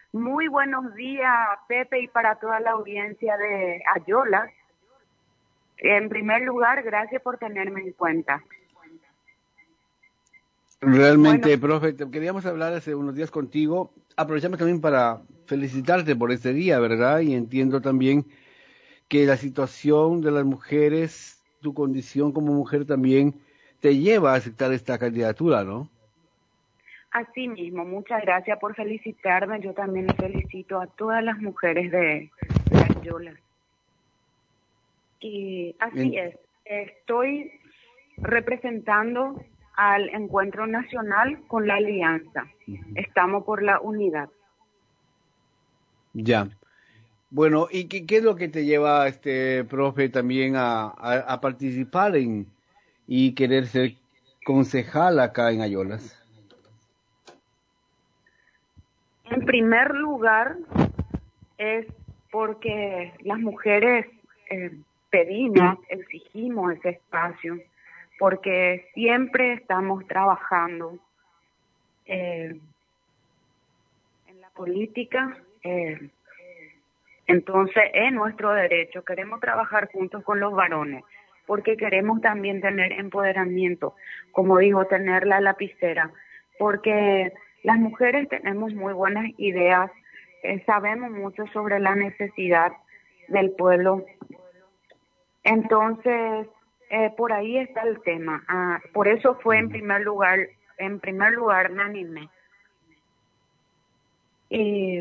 Muy buenos días, Pepe, y para toda la audiencia de Ayolas. En primer lugar, gracias por tenerme en cuenta. Realmente, Bueno, profe, queríamos hablar hace unos días contigo. Aprovechamos también para felicitarte por este día, ¿verdad? Y entiendo también que la situación de las mujeres, tu condición como mujer también te lleva a aceptar esta candidatura, ¿no? así mismo, muchas gracias por felicitarme. Yo también le felicito a todas las mujeres de Ayolas. Y así En- es, estoy representando al Encuentro Nacional con la Alianza. Ujú. Estamos por la unidad. Ya. Bueno, ¿y qué es lo que te lleva, profe, también a participar y querer ser concejal acá en Ayolas? En primer lugar, es porque las mujeres eh, pedimos, exigimos ese espacio, porque siempre estamos trabajando eh, en la política, entonces es nuestro derecho, queremos trabajar juntos con los varones, porque queremos también tener empoderamiento, como digo, tener la lapicera, porque las mujeres tenemos muy buenas ideas, sabemos mucho sobre la necesidad del pueblo. Entonces, por ahí está el tema. Por eso fue en primer lugar me animé. Y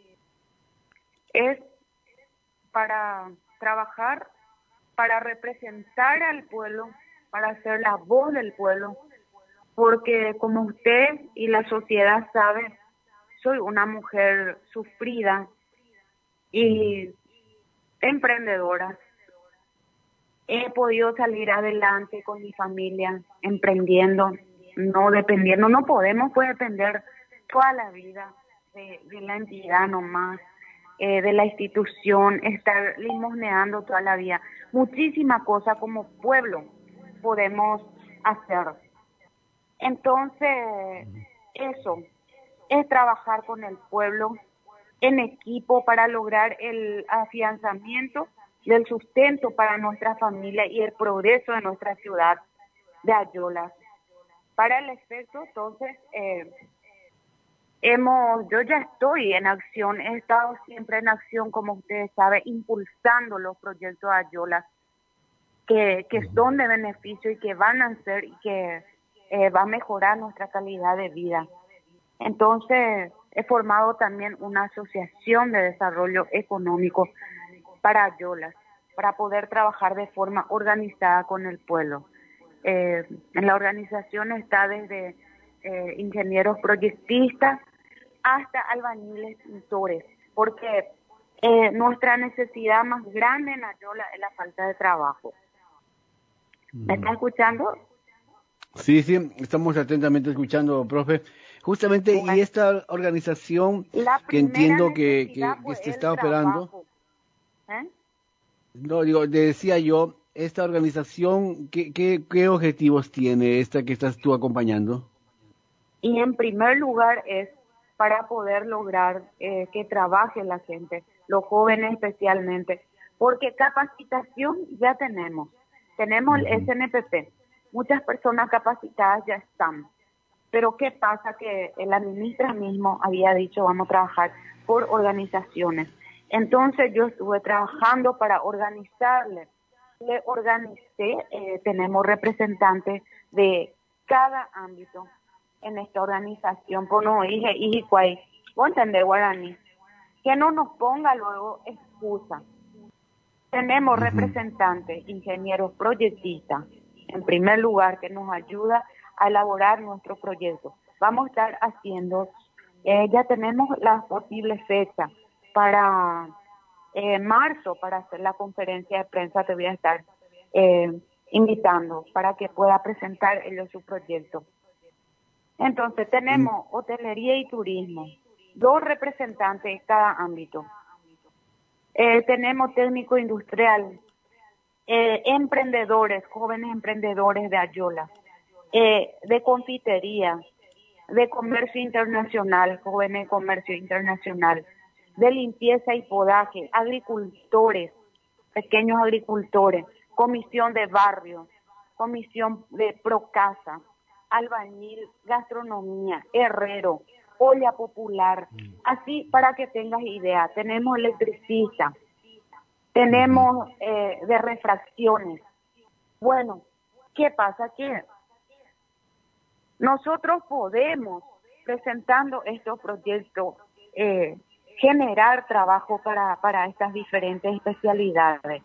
es para trabajar, para representar al pueblo, para ser la voz del pueblo, porque como usted y la sociedad sabe, soy una mujer sufrida y emprendedora. He podido salir adelante con mi familia, emprendiendo, no dependiendo, no podemos pues depender toda la vida de la entidad nomás, de la institución, estar limosneando toda la vida. Muchísimas cosas como pueblo podemos hacer. Entonces, eso es trabajar con el pueblo en equipo para lograr el afianzamiento del sustento para nuestra familia y el progreso de nuestra ciudad de Ayolas. Para el efecto, entonces, yo ya estoy en acción, he estado siempre en acción, como ustedes saben, impulsando los proyectos de Ayolas que son de beneficio y que van a ser y que va a mejorar nuestra calidad de vida. Entonces, he formado también una asociación de desarrollo económico para Ayolas, para poder trabajar de forma organizada con el pueblo. En la organización está desde ingenieros proyectistas hasta albañiles pintores, porque nuestra necesidad más grande en Ayola es la falta de trabajo. ¿Me está Ujú. escuchando? Sí, sí, estamos atentamente escuchando, profe. Justamente, y Bueno, esta organización la que primera entiendo necesidad que pues se el está operando, trabajo. ¿Eh? no, digo, decía yo, esta organización, qué objetivos tiene esta que estás tú acompañando? Y en primer lugar es para poder lograr que trabaje la gente, los jóvenes especialmente, porque capacitación ya tenemos el Ujú. SNPP, muchas personas capacitadas ya están, pero ¿qué pasa? Que la ministra mismo había dicho vamos a trabajar por organizaciones, entonces yo estuve trabajando para organizarle, le organicé, tenemos representantes de cada ámbito en esta organización, por no dije, y cuál, vos entendés guaraní, que no nos ponga luego excusa. Tenemos Ujú. representantes, ingenieros proyectistas, en primer lugar, que nos ayuda a elaborar nuestro proyecto. Vamos a estar haciendo, ya tenemos las posibles fechas para marzo, para hacer la conferencia de prensa, te voy a estar eh, invitando para que pueda presentar ellos su proyecto. Entonces Mm. tenemos hotelería y turismo, dos representantes en cada ámbito. Tenemos técnico industrial, emprendedores, jóvenes emprendedores de Ayola, de confitería, de comercio internacional, jóvenes de comercio internacional, de limpieza y podaje, agricultores, pequeños agricultores, comisión de barrio, comisión de procasa, albañil, gastronomía, herrero, olla popular. Así, para que tengas idea, tenemos electricista, tenemos de refracciones. Bueno, ¿qué pasa? Que nosotros podemos, presentando estos proyectos, generar trabajo para estas diferentes especialidades,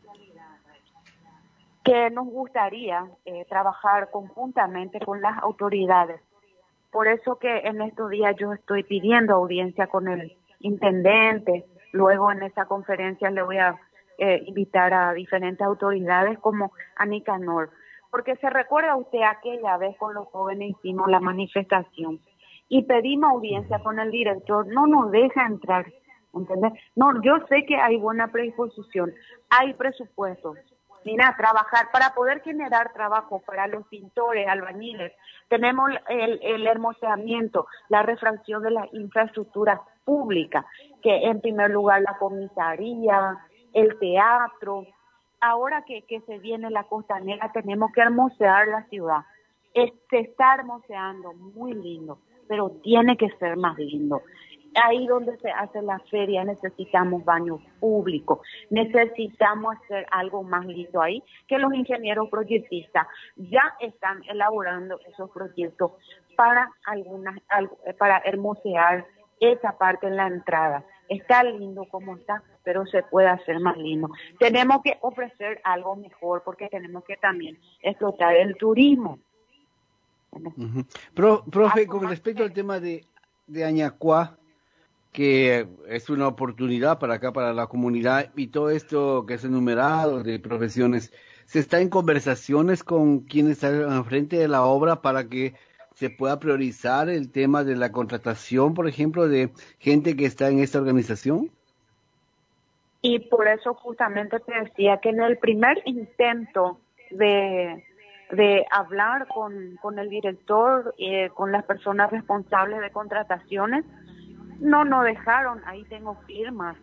que nos gustaría trabajar conjuntamente con las autoridades. Por eso que en estos días yo estoy pidiendo audiencia con el intendente, luego en esa conferencia le voy a invitar a diferentes autoridades como a Nicanor, porque se recuerda usted aquella vez con los jóvenes hicimos la manifestación y pedimos audiencia con el director, no nos deja entrar, ¿entendés? No, yo sé que hay buena predisposición, hay presupuesto. Mira, trabajar para poder generar trabajo para los pintores, albañiles, tenemos el hermoseamiento, la refracción de las infraestructuras públicas, que en primer lugar la comisaría, el teatro. Ahora que se viene la costanera, tenemos que hermosear la ciudad. Se está hermoseando, muy lindo, pero tiene que ser más lindo. Ahí donde se hace la feria necesitamos baños públicos, necesitamos hacer algo más lindo ahí, que los ingenieros proyectistas ya están elaborando esos proyectos para para hermosear esa parte en la entrada. Está lindo como está, pero se puede hacer más lindo. Tenemos que ofrecer algo mejor porque tenemos que también explotar el turismo. Profe, con respecto al tema de Añacuá, que es una oportunidad para acá, para la comunidad, y todo esto que es enumerado de profesiones, ¿se está en conversaciones con quienes están al frente de la obra para que se pueda priorizar el tema de la contratación, por ejemplo, de gente que está en esta organización? Y por eso justamente te decía que en el primer intento de hablar con el director, con las personas responsables de contrataciones, no nos dejaron. Ahí tengo firmas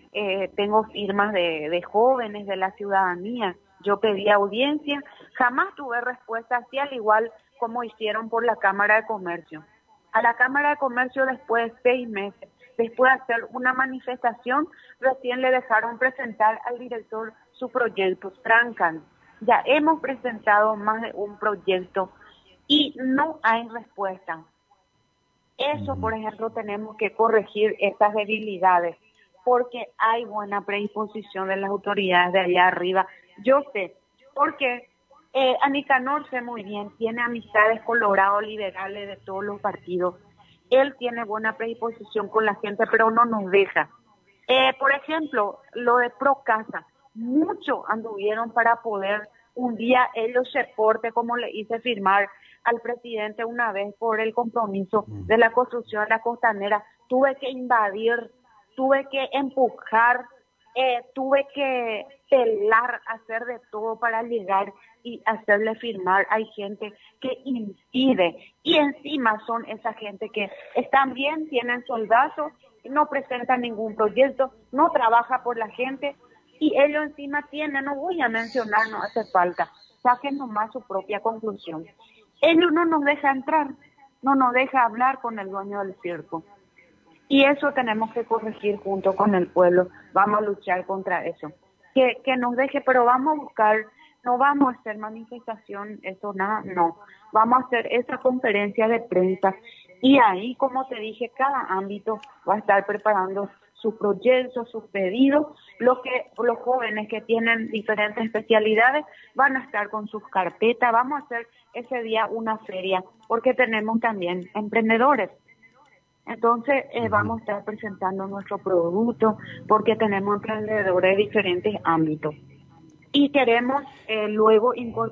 de jóvenes de la ciudadanía. Yo pedí audiencia, jamás tuve respuesta, así al igual como hicieron por la Cámara de Comercio. A la Cámara de Comercio, después de 6 meses, después de hacer una manifestación, recién le dejaron presentar al director su proyecto, trancan. Ya hemos presentado más de un proyecto y no hay respuesta. Eso, por ejemplo, tenemos que corregir estas debilidades, porque hay buena predisposición de las autoridades de allá arriba. Yo sé, porque a Nicanor sé muy bien, tiene amistades colorados liberales de todos los partidos. Él tiene buena predisposición con la gente, pero no nos deja. Por ejemplo, lo de Procasa, muchos anduvieron para poder un día ellos se porte, como le hice firmar al presidente una vez por el compromiso de la construcción de la costanera. Tuve que invadir, tuve que empujar, tuve que pelar, hacer de todo para llegar y hacerle firmar. Hay gente que impide y encima son esa gente que están bien, tienen soldazos, no presentan ningún proyecto, no trabaja por la gente y ellos encima tienen, no voy a mencionar, no hace falta, saquen nomás su propia conclusión. Ellos no nos deja entrar, no nos deja hablar con el dueño del circo. Y eso tenemos que corregir junto con el pueblo. Vamos a luchar contra eso. Que nos deje, pero vamos a buscar, no vamos a hacer manifestación, eso nada, no. Vamos a hacer esa conferencia de prensa. Y ahí, como te dije, cada ámbito va a estar preparando sus proyectos, sus pedidos. Los jóvenes que tienen diferentes especialidades van a estar con sus carpetas. Vamos a hacer ese día una feria, porque tenemos también emprendedores. Entonces vamos a estar presentando nuestro producto, porque tenemos emprendedores de diferentes ámbitos. Y queremos luego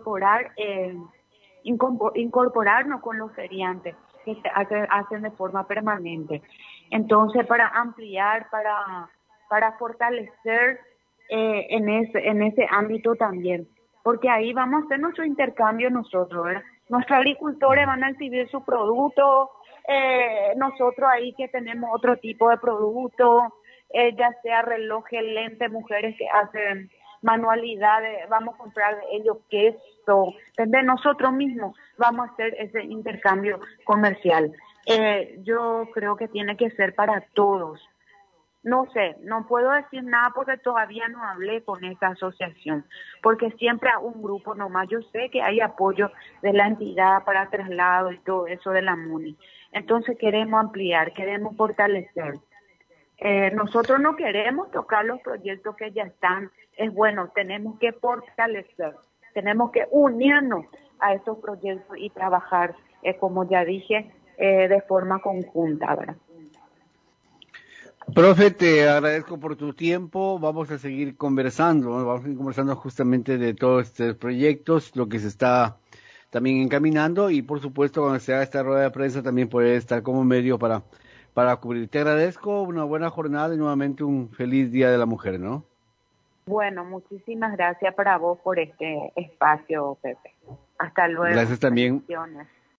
incorporarnos con los feriantes, que se hacen de forma permanente. Entonces, para ampliar, para fortalecer en ese ámbito también, porque ahí vamos a hacer nuestro intercambio nosotros, ¿verdad? Nuestros agricultores van a exhibir su producto, nosotros ahí que tenemos otro tipo de producto, ya sea relojes, lentes, mujeres que hacen manualidades, vamos a comprar de ellos queso, ¿entendés? Nosotros mismos vamos a hacer ese intercambio comercial. Yo creo que tiene que ser para todos. No sé, no puedo decir nada porque todavía no hablé con esa asociación, porque siempre a un grupo nomás. Yo sé que hay apoyo de la entidad para traslado y todo eso de la MUNI. Entonces queremos ampliar, queremos fortalecer. Nosotros no queremos tocar los proyectos que ya están. Es bueno, tenemos que fortalecer, tenemos que unirnos a estos proyectos y trabajar, como ya dije, de forma conjunta, ¿verdad? Profe, te agradezco por tu tiempo. Vamos a seguir conversando, ¿no? Vamos a seguir conversando justamente de todos estos proyectos, lo que se está también encaminando y por supuesto cuando se haga esta rueda de prensa también puede estar como medio para cubrir. Te agradezco, una buena jornada y nuevamente un feliz Día de la Mujer, ¿no? Bueno, muchísimas gracias para vos por este espacio, Pepe. Hasta luego. Gracias también. Bendiciones.